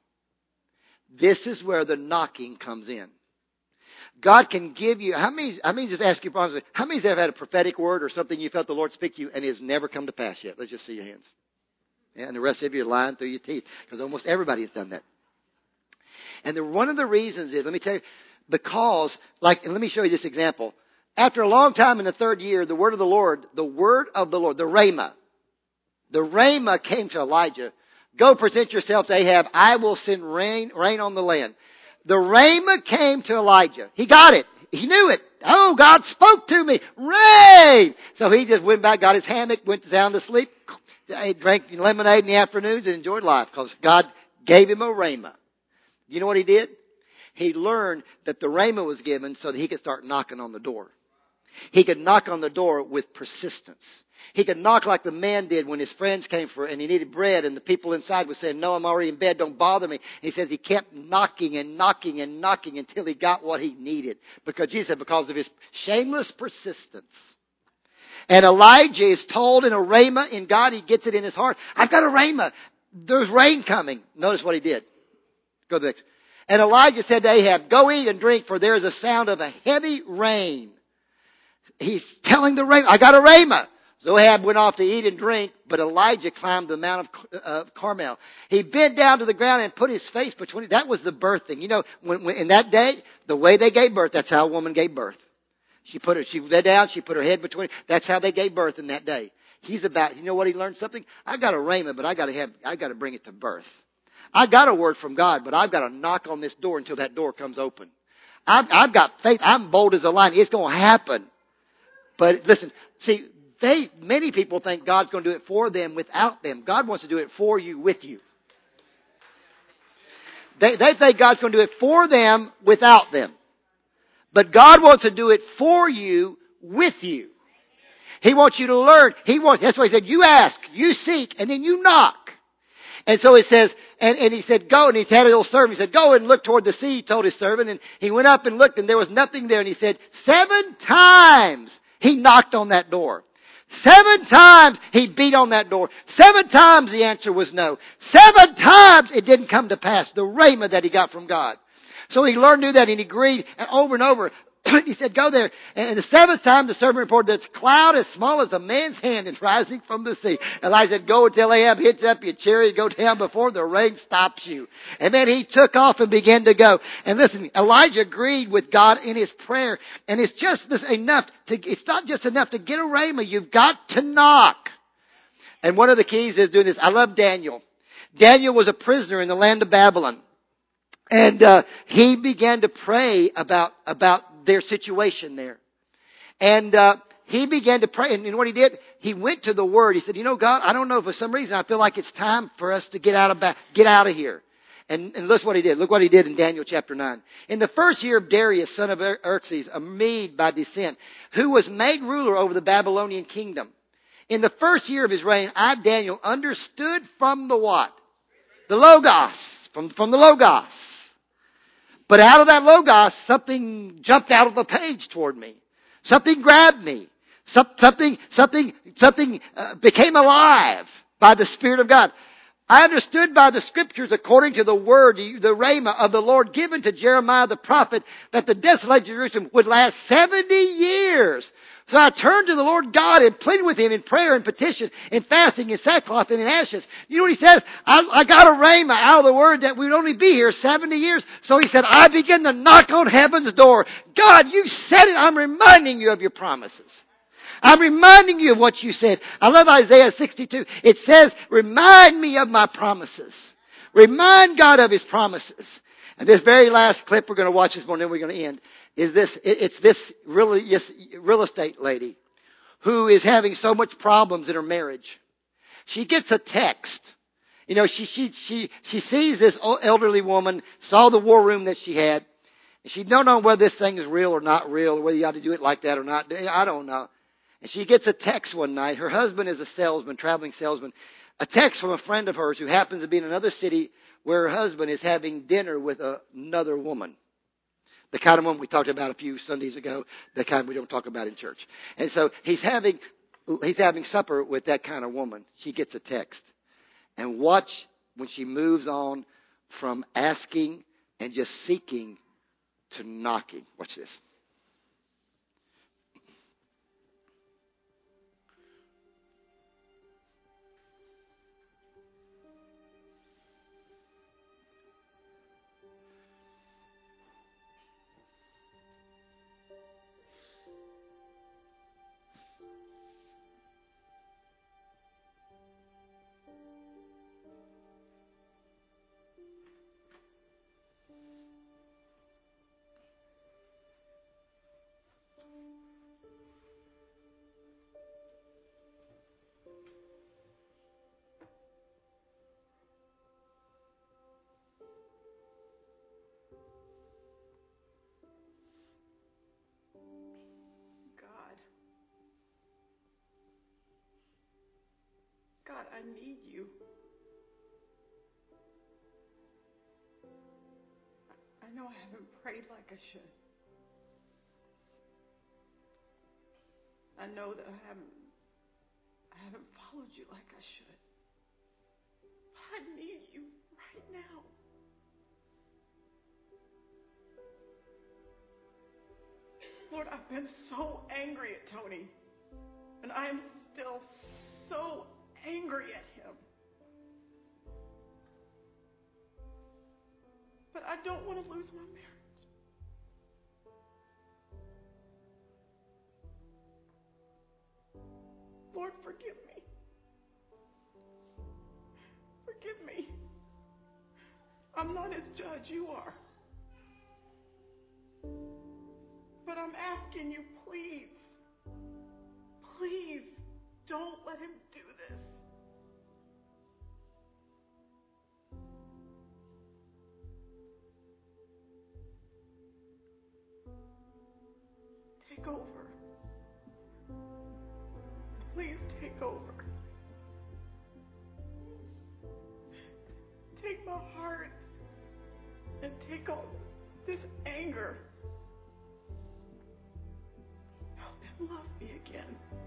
This is where the knocking comes in. God can give you, how many, how many just ask you, how many have had a prophetic word or something you felt the Lord speak to you and it has never come to pass yet? Let's just see your hands. Yeah, and the rest of you are lying through your teeth because almost everybody has done that. And the, one of the reasons is, let me tell you, because, like, and let me show you this example. After a long time in the third year, the word of the Lord, the word of the Lord, the Rhema, the Rhema came to Elijah. Go present yourself to Ahab. I will send rain, rain on the land. The Rhema came to Elijah. He got it. He knew it. Oh, God spoke to me. Rain! So he just went back, got his hammock, went down to sleep, drank lemonade in the afternoons and enjoyed life because God gave him a Rhema. You know what he did? He learned that the Rhema was given so that he could start knocking on the door. He could knock on the door with persistence. He could knock like the man did when his friends came for and he needed bread and the people inside were saying, no, I'm already in bed, don't bother me. And he says he kept knocking and knocking and knocking until he got what he needed. Because Jesus said, because of his shameless persistence. And Elijah is told in a rhema in God, he gets it in his heart. I've got a rhema. There's rain coming. Notice what he did. Go to the next. And Elijah said to Ahab, go eat and drink, for there is a sound of a heavy rain. He's telling the rain, I got a rhema. So Ahab went off to eat and drink, but Elijah climbed the Mount of uh, Carmel. He bent down to the ground and put his face between, that was the birthing. You know, when, when, in that day, the way they gave birth, that's how a woman gave birth. She put her, she lay down, she put her head between, that's how they gave birth in that day. He's about, you know what he learned something? I got a rhema, but I gotta have, I gotta bring it to birth. I got a word from God, but I've got to knock on this door until that door comes open. I've, I've got faith. I'm bold as a lion. It's going to happen. But listen, see, they, many people think God's going to do it for them without them. God wants to do it for you, with you. They, they think God's going to do it for them without them. But God wants to do it for you, with you. He wants you to learn. He wants, that's why he said, you ask, you seek, and then you knock. And so it says, and, and he said, go, and he had a little servant. He said, go and look toward the sea, he told his servant. And he went up and looked, and there was nothing there. And he said, seven times he knocked on that door. Seven times he beat on that door. Seven times the answer was no. Seven times it didn't come to pass, the rhema that he got from God. So he learned to do that, and he agreed, and over and over, he said, go there. And the seventh time the servant reported, there's a cloud as small as a man's hand is rising from the sea. Elijah said, go and tell Ahab, hitch up your chariot, go down before the rain stops you. And then he took off and began to go. And listen, Elijah agreed with God in his prayer. And it's just this enough to, it's not just enough to get a rhema. You've got to knock. And one of the keys is doing this. I love Daniel. Daniel was a prisoner in the land of Babylon. And uh, he began to pray about about their situation there. And uh, he began to pray. And you know what he did? He went to the Word. He said, you know, God, I don't know, for some reason I feel like it's time for us to get out of, get out of here. And, and look what he did. Look what he did in Daniel chapter nine. In the first year of Darius, son of Xerxes, a Mede by descent, who was made ruler over the Babylonian kingdom. In the first year of his reign, I, Daniel, understood from the what? The Logos. From, from the Logos. But out of that Logos, something jumped out of the page toward me. Something grabbed me. Something, something, something uh, became alive by the Spirit of God. I understood by the Scriptures, according to the word, the rhema of the Lord given to Jeremiah the prophet, that the desolate Jerusalem would last seventy years. So I turned to the Lord God and pleaded with Him in prayer and petition, in fasting, in sackcloth, and in ashes. You know what He says? I, I got a rhema out of the Word that we'd only be here seventy years. So He said, I begin to knock on heaven's door. God, you said it. I'm reminding you of your promises. I'm reminding you of what you said. I love Isaiah sixty-two. It says, remind me of my promises. Remind God of His promises. And this very last clip we're going to watch this morning, then we're going to end, is this, it's this really, yes, real estate lady who is having so much problems in her marriage. She gets a text. You know, she, she, she, she sees this elderly woman, saw the war room that she had. And she don't know whether this thing is real or not real, or whether you ought to do it like that or not. I don't know. And she gets a text one night. Her husband is a salesman, traveling salesman. A text from a friend of hers who happens to be in another city where her husband is having dinner with another woman. The kind of woman we talked about a few Sundays ago, the kind we don't talk about in church. And so he's having, he's having supper with that kind of woman. She gets a text. And watch when she moves on from asking and just seeking to knocking. Watch this. God, I need you. I know I haven't prayed like I should. I know that I haven't I haven't followed you like I should. But I need you right now. Lord, I've been so angry at Tony. And I am still so angry at him. But I don't want to lose my marriage. Lord, forgive me. Forgive me. I'm not his judge, you are. But I'm asking you, please, please don't let him do this. Take over. Please take over. Take my heart and take all this anger. Help him love me again.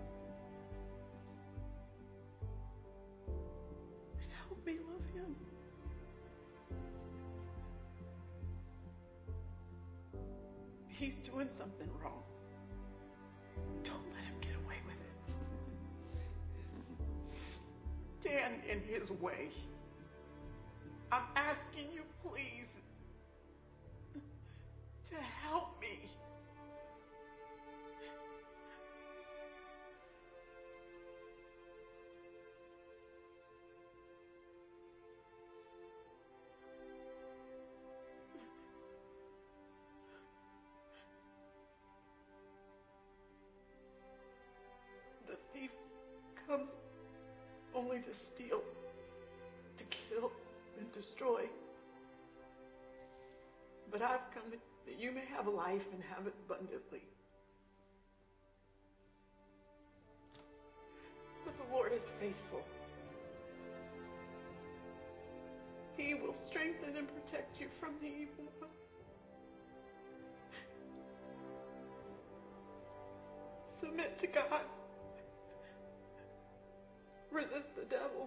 And help me love him. he's doing something wrong, don't let him get away with it. Stand in his way. I'm asking you, please, to help me. The thief comes only to steal, to kill, and destroy. But I've come that you may have life and have it abundantly. But the Lord is faithful. He will strengthen and protect you from the evil one. Submit to God. Resist the devil,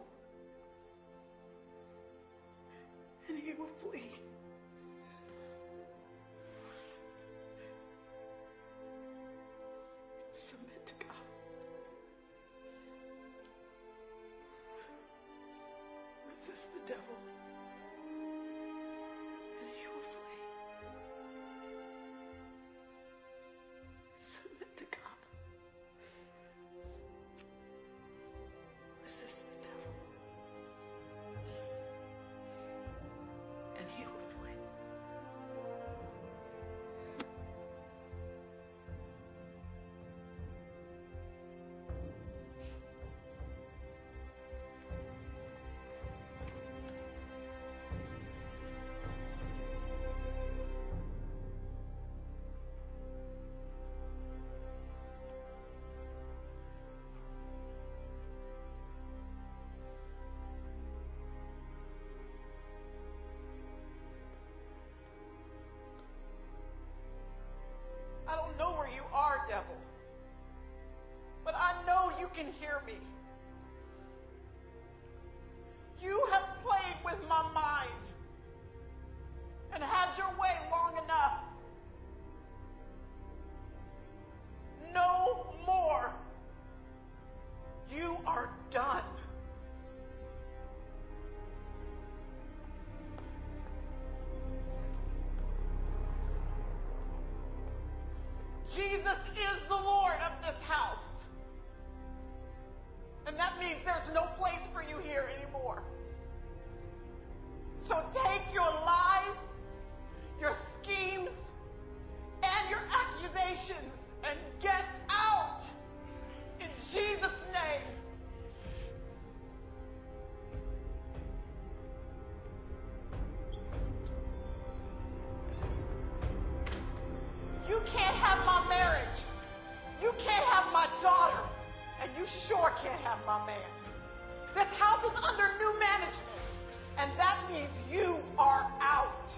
and he will flee. Submit to God. Resist the devil, and he will flee. Submit to God. Resist the devil, and he will flee. I don't know where you are, devil, but I know you can hear me. You have played with my mind and had your way long enough. No more. You are done. Jesus is the Lord of this house. And that means there's no place for you here anymore. So take your lies, your schemes, and your accusations and get out in Jesus' name. You can't have my marriage. You can't have my daughter. And you sure can't have my man. This house is under new management. And that means you are out.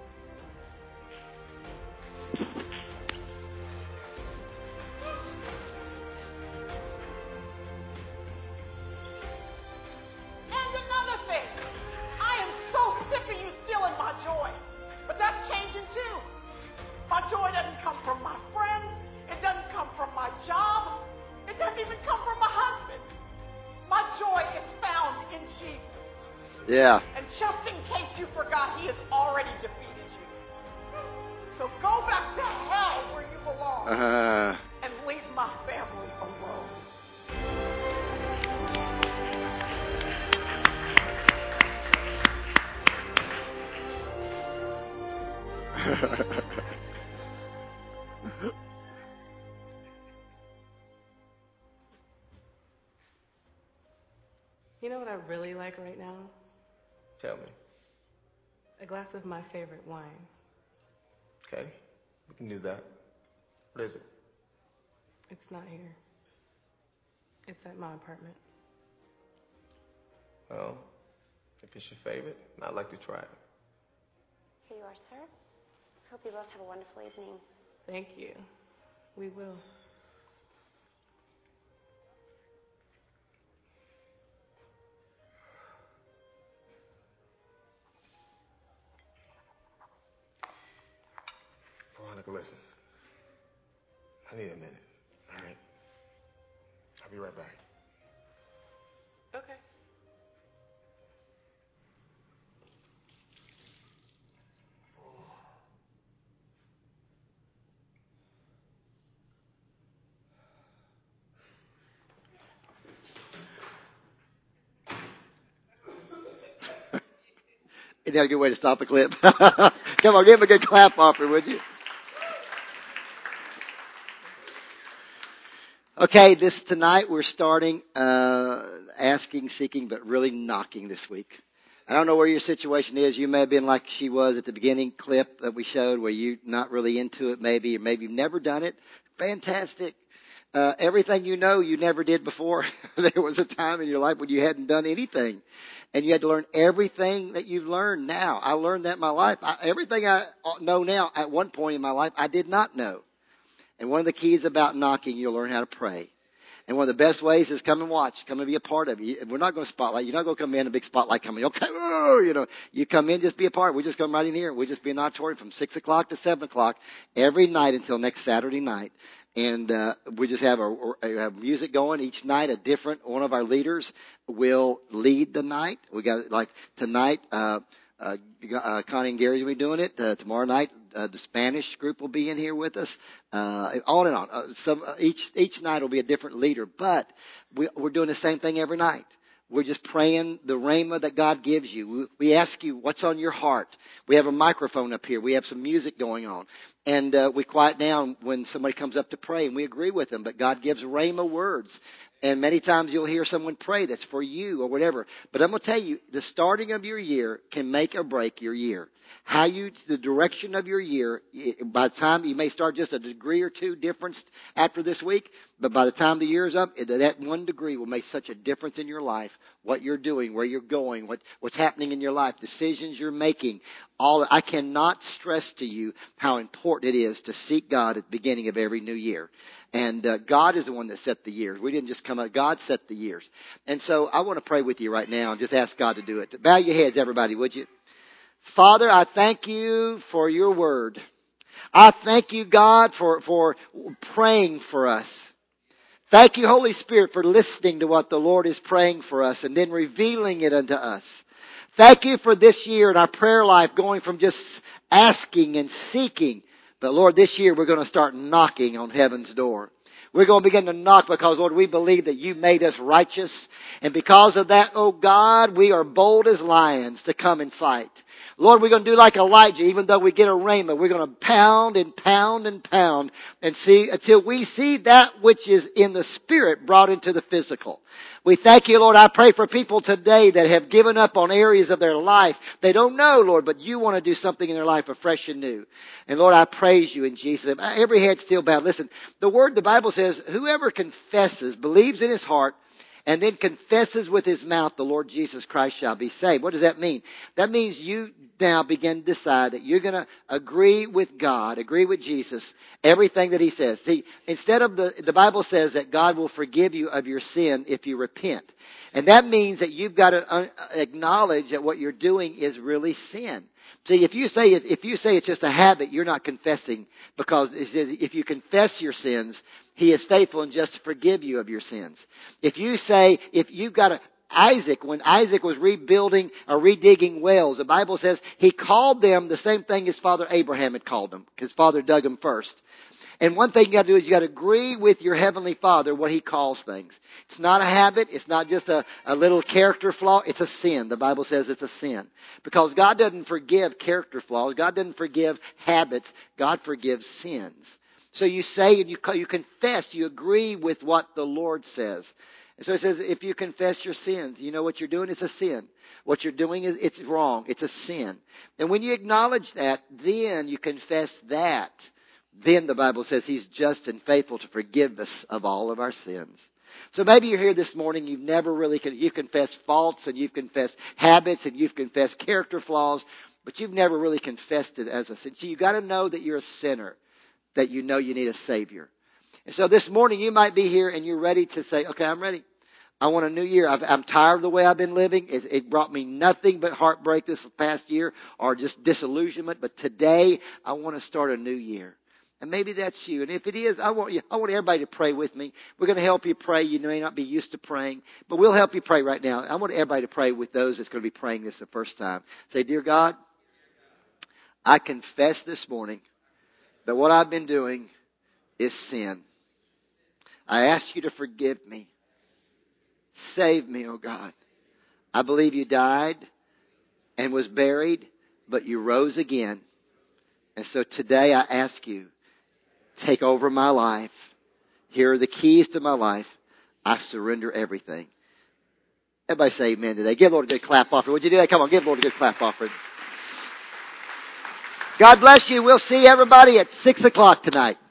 And another thing. I am so sick of you stealing my joy. But that's changing too. My joy doesn't come from my friends. It doesn't come from my job. It doesn't even come from my husband. My joy is found in Jesus. Yeah. And just in case you forgot, he has already defeated you. So go back to hell where you belong Uh, and leave my family alone. You know what I really like right now? Tell me. A glass of my favorite wine. Okay, we can do that. What is it? It's not here. It's at my apartment. Well, if it's your favorite, I'd like to try it. Here you are, sir. Hope you both have a wonderful evening. Thank you. We will. Veronica, listen. I'll be right back. Okay. Isn't that a good way to stop a clip? Come on, give him a good clap offering, would you? Okay, this tonight we're starting uh asking, seeking, but really knocking this week. I don't know where your situation is. You may have been like she was at the beginning clip that we showed, where you're not really into it, maybe, or maybe you've never done it. Fantastic. Uh, everything you know you never did before. There was a time in your life when you hadn't done anything. And you had to learn everything that you've learned now. I learned that in my life. I, everything I know now, at one point in my life, I did not know. And one of the keys about knocking, you'll learn how to pray. And one of the best ways is come and watch. Come and be a part of it. We're not going to spotlight. You're not going to come in a big spotlight coming. Okay, you know, you come in, just be a part. We just come right in here. We just be in the auditorium from six o'clock to seven o'clock every night until next Saturday night. And uh, we just have a, a music going each night. A different one of our leaders will lead the night. We got like tonight. Uh, uh, uh, Connie and Gary will be doing it. Uh, tomorrow night, uh, the Spanish group will be in here with us. Uh, on and on. Uh, some uh, each each night will be a different leader, but we, we're doing the same thing every night. We're just praying the rhema that God gives you. We, we ask you what's on your heart. We have a microphone up here. We have some music going on. And uh, we quiet down when somebody comes up to pray, and we agree with them. But God gives rhema words. And many times you'll hear someone pray that's for you or whatever. But I'm going to tell you, the starting of your year can make or break your year. How you, the direction of your year, by the time you may start just a degree or two difference after this week, but by the time the year is up, that one degree will make such a difference in your life, what you're doing, where you're going, what, what's happening in your life, decisions you're making. All I cannot stress to you how important it is to seek God at the beginning of every new year. And uh, God is the one that set the years. We didn't just come out. God set the years. And so I want to pray with you right now and just ask God to do it. Bow your heads, everybody, would you? Father, I thank you for your word. I thank you, God, for, for praying for us. Thank you, Holy Spirit, for listening to what the Lord is praying for us and then revealing it unto us. Thank you for this year and our prayer life going from just asking and seeking. But Lord, this year we're going to start knocking on heaven's door. We're going to begin to knock because, Lord, we believe that you made us righteous. And because of that, oh God, we are bold as lions to come and fight. Lord, we're going to do like Elijah. Even though we get a rhema, we're going to pound and pound and pound and see until we see that which is in the spirit brought into the physical. We thank you, Lord. I pray for people today that have given up on areas of their life. They don't know, Lord, but you want to do something in their life afresh and new. And Lord, I praise you in Jesus' name. Every head still bowed. Listen, the word, the Bible says, whoever confesses, believes in his heart, and then confesses with his mouth the Lord Jesus Christ shall be saved. What does that mean? That means you now begin to decide that you're going to agree with God, agree with Jesus, everything that he says. See, instead of the, the Bible says that God will forgive you of your sin if you repent. And that means that you've got to un- acknowledge that what you're doing is really sin. See, if you say if you say it's just a habit, you're not confessing, because it says if you confess your sins, he is faithful and just to forgive you of your sins. If you say, if you've got a, Isaac, when Isaac was rebuilding or redigging wells, the Bible says he called them the same thing his father Abraham had called them. His father dug them first. And one thing you got to do is you got to agree with your heavenly Father what he calls things. It's not a habit. It's not just a, a little character flaw. It's a sin. The Bible says it's a sin. Because God doesn't forgive character flaws. God doesn't forgive habits. God forgives sins. So you say and you, you confess, you agree with what the Lord says. And so it says, if you confess your sins, you know what you're doing is a sin. What you're doing is, it's wrong. It's a sin. And when you acknowledge that, then you confess that. Then the Bible says he's just and faithful to forgive us of all of our sins. So maybe you're here this morning, you've never really, you've confessed faults and you've confessed habits and you've confessed character flaws, but you've never really confessed it as a sin. So you've got to know that you're a sinner, that you know you need a Savior. And so this morning you might be here and you're ready to say, okay, I'm ready. I want a new year. I've, I'm tired of the way I've been living. It, it brought me nothing but heartbreak this past year or just disillusionment. But today I want to start a new year. And maybe that's you. And if it is, I want you, I want everybody to pray with me. We're going to help you pray. You may not be used to praying, but we'll help you pray right now. I want everybody to pray with those that's going to be praying this the first time. Say, dear God, I confess this morning that what I've been doing is sin. I ask you to forgive me. Save me, oh God. I believe you died and was buried, but you rose again. And so today I ask you, take over my life. Here are the keys to my life. I surrender everything. Everybody say amen today. Give the Lord a good clap offering. Would you do that? Come on, give the Lord a good clap offering. God bless you. We'll see everybody at six o'clock tonight.